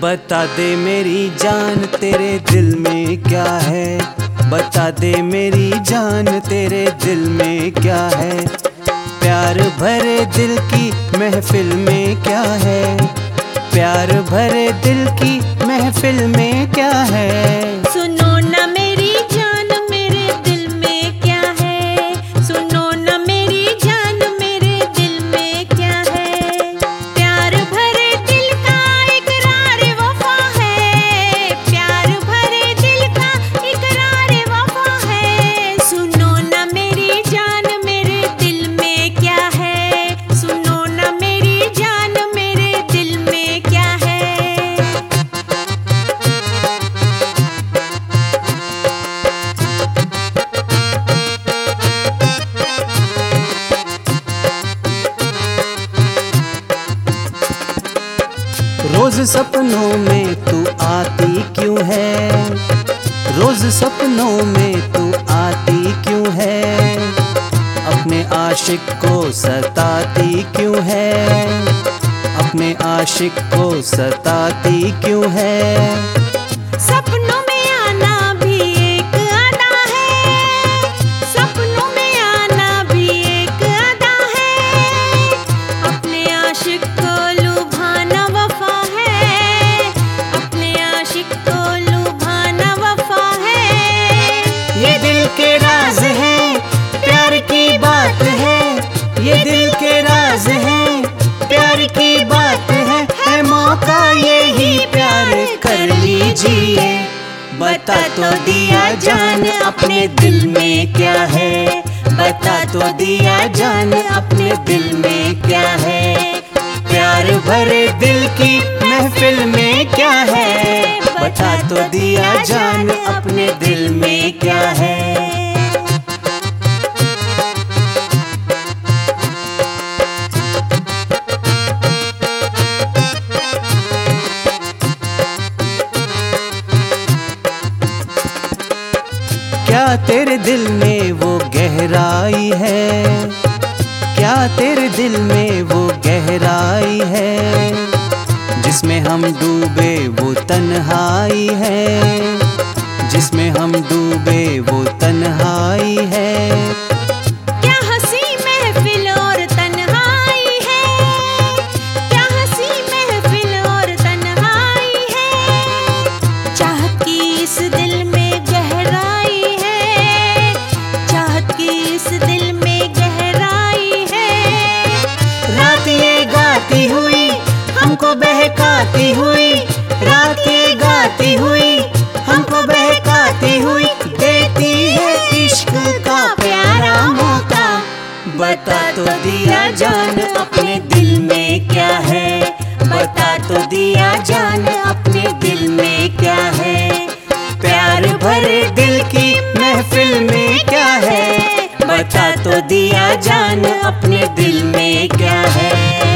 बता दे मेरी जान तेरे दिल में क्या है, बता दे मेरी जान तेरे दिल में क्या है। प्यार भरे दिल की महफिल में क्या है, प्यार भरे दिल की महफिल में क्या है। सुनो ना मेरी जान मेरे दिल में क्या है, सुनो ना मेरी जान मेरे दिल में क्या है। प्यार भरे दिल का इकरार वफा है, प्यार भरे दिल का इकरार वफा है। सुनो ना मेरी जान मेरे दिल में क्या है, सुनो ना मेरी जान मेरे दिल में क्या है। रोज सपनों में तू आती क्यों है, रोज सपनों में तू आती क्यों है। अपने आशिक को सताती क्यों है, अपने आशिक को सताती क्यों है। सपनों में आना भी एक अदा है, सपनों में आना भी एक अदा है। अपने आशिक को लुभाना वफा है, अपने आशिक को लुभाना वफा है। ये दिल के राज है, प्यार की बात है, ये दिल के राज है, प्यार की बात है मौका यही प्यार कर लीजिए। बता तो दिया जान अपने दिल में क्या है, बता तो दिया जान अपने दिल में क्या है। प्यार भरे दिल की महफिल में क्या है, बता तो दिया जान अपने दिल में क्या है। क्या तेरे दिल में वो गहराई है, क्या तेरे दिल में वो गहराई है। जिसमें हम डूबे वो तन्हाई है, जिसमें हम डूबे वो तन्हाई है। क्या हंसी महफिल और तन्हाई है, क्या हंसी महफिल और तन्हाई है। चाहत की इस दिल में गहराई है, चाहत की इस दिल में गहराई है। रात ये गाती हुई हमको बहकाती हुई, रात ये गाती हुई हमको बहकाती हुई, देती है इश्क का प्यारा मौका। बता तो दिया जान अपने दिल में क्या है, बता तो दिया जान अपने दिल में क्या है। प्यार भरे दिल की महफिल में क्या है, बता तो दिया जान अपने दिल में क्या है।